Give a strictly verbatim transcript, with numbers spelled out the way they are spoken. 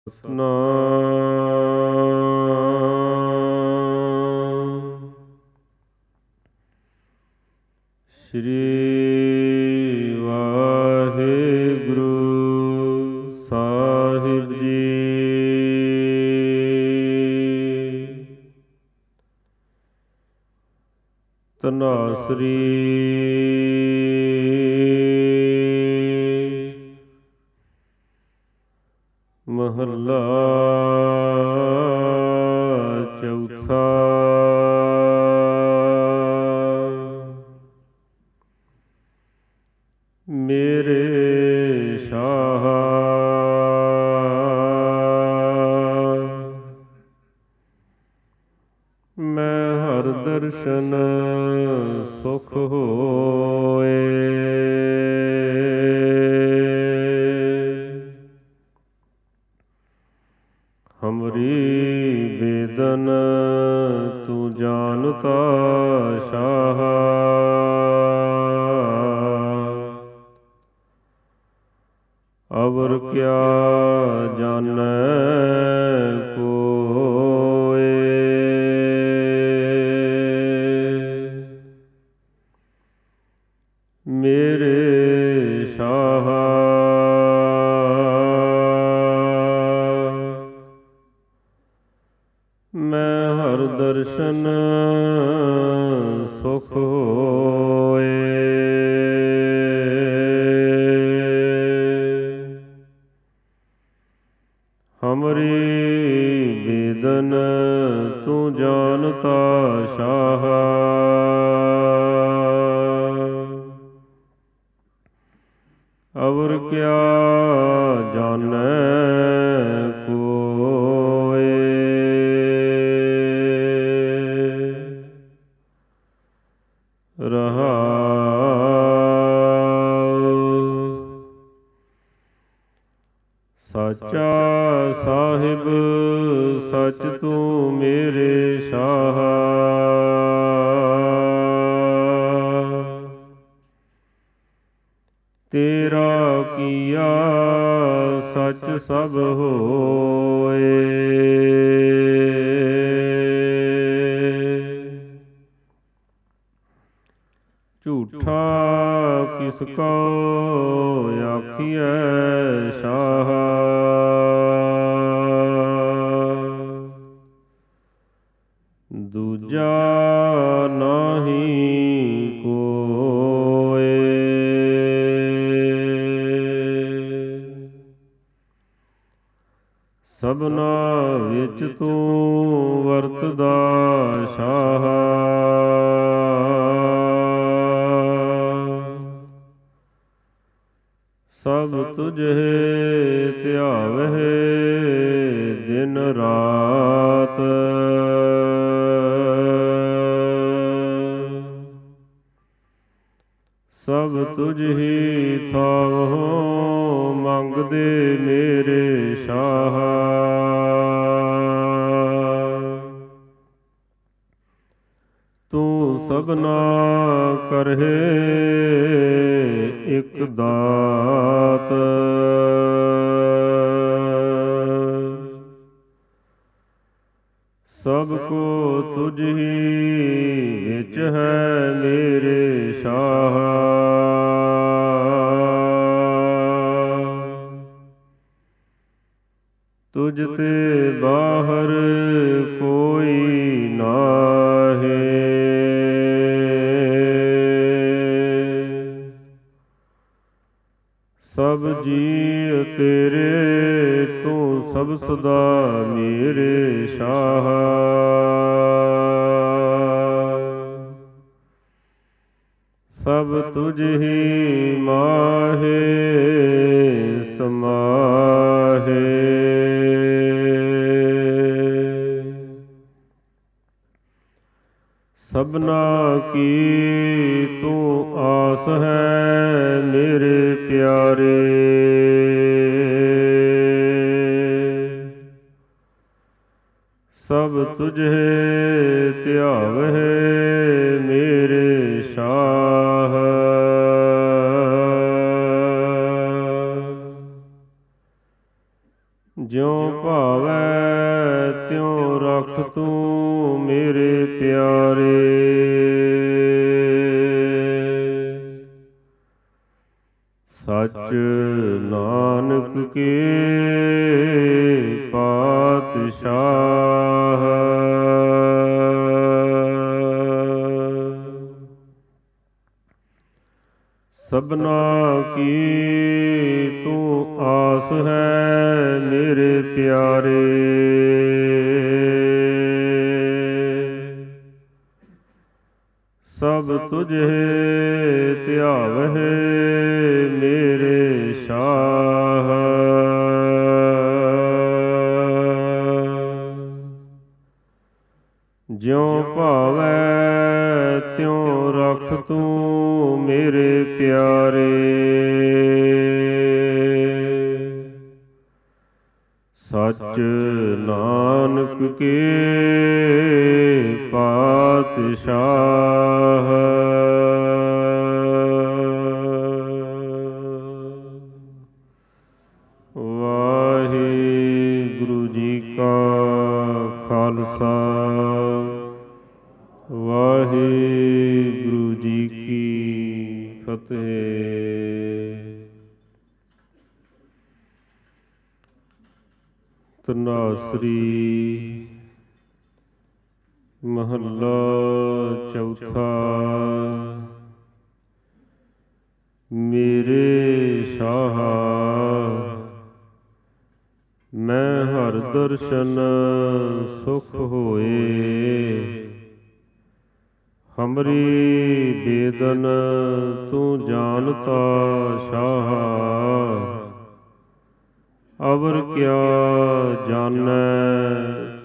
ਸਤਿਨਾਮ ਸ੍ਰੀ ਵਾਹਿਗੁਰੂ ਸਾਹਿਬ ਜੀ। ਧਨਾਸਰੀ ਮਹੱਲਾ ਚੌਥਾ। ਮੇਰੇ ਸ਼ਾਹ ਮੈਂ ਹਰ ਦਰਸ਼ਨ ਸੁਖ ਹੋਏ। ਹਮਰੀ ਬੇਦਨ ਤੂੰ ਜਾਣਤਾ ਸ਼ਾਹ। ਅਵਰ ਕਿਆ ਜਾਣੈ ਕੋਇ। ਮੇਰੇ ਸ਼ਾਹ ਮੈਂ ਹਰ ਦਰਸ਼ਨ ਸੁਖ ਹੋਏ। ਹਮਰੀ ਬੇਦਨ ਤੂੰ ਜਾਣਤਾ ਸ਼ਾਹ। ਅਵਰ ਕਿਆ ਜਾਣੈ ਕੋਇ। ਰਹਾਉ ਸਾਚਾ ਸਾਹਿਬ ਸਚ ਤੂੰ ਮੇਰੇ ਸ਼ਾਹ। ਤੇਰਾ ਕੀਆ ਸਚ ਸਭ ਹੋਏ। ਝੂਠਾ ਕਿਸ ਕੋ ਆਖੀਐ ਸ਼ਾਹ। ਦੂਜਾ ਨਾਹੀ ਕੋਇ। ਸਭਨਾ ਵਿੱਚ ਤੂੰ ਵਰਤਦਾ ਸ਼ਾਹ। ਸਭ ਤੁਝੇ ਧਿਆਵਹਿ ਦਿਨ ਰਾਤ। ਸਭ ਤੁਝੀ ਥਾਵਹੁ ਮੰਗਦੇ ਮੇਰੇ ਸ਼ਾਹ। ਤੂੰ ਸਭਨਾ ਕਰਹਿ ਇਕ ਦਾਤ। ਸਭ ਕੋ ਤੁਝੀ ਵਿੱਚ ਹੈ ਮੇਰੇ ਸ਼ਾਹ। ਤੁਝ ਤੇ ਬਾਹਰ ਕੋਈ ਨਾਹੀਂ। ਸਭ ਜੀਅ ਤੇਰੇ ਤੂੰ ਸਭ ਸਦਾ ਮੇਰੇ ਸ਼ਾਹ। ਸਭ ਤੁਝੀ ਮਾਹੇ ਸਮਾਹੇ। ਸਭਨਾ ਕੀ ਤੂੰ ਆਸ ਹੈ ਮੇਰੇ ਪਿਆਰੇ। ਸਭ ਤੁਝੇ ਧਿਆਵਹਿ ਮੇਰੇ ਸ਼ਾਹ। ਜਿਉ ਭਾਵੈ ਤਿਉ ਰਖ ਤੂੰ ਮੇਰੇ ਪਿਆਰੇ। ਸਚ ਨਾਨਕ ਕੇ ਪਾਤਸ਼ਾਹ। ਸਭਨਾ ਕੀ ਤੂੰ ਆਸ ਹੈ ਮੇਰੇ ਪਿਆਰੇ। ਸਭ ਤੁਝੇ ਧਿਆਵਹਿ ਮੇਰੇ ਸ਼ਾਹ। ਜਿਉ ਭਾਵੈ ਤਿਉ ਰਖ ਤੂੰ ਮੇਰੇ ਪਿਆਰੇ। ਸਚ ਨਾਨਕ ਕੇ ਪਾਤਸ਼ਾਹ। ਵਾਹਿਗੁਰੂ ਜੀ ਕਾ ਖਾਲਸਾ, ਵਾਹਿਗੁਰੂ ਜੀ ਕੀ ਫਤਿਹ। ਧਨਾਸਰੀ ਮਹੱਲਾ ਚੌਥਾ। ਮੇਰੇ ਸ਼ਾਹਾ ਮੈਂ ਹਰ ਦਰਸ਼ਨ ਸੁਖ ਹੋਏ। ਹਮਰੀ ਬੇਦਨ ਤੂੰ ਜਾਣਤਾ ਸ਼ਾਹਾ। ਅਵਰ ਕਿਆ ਜਾਣੈ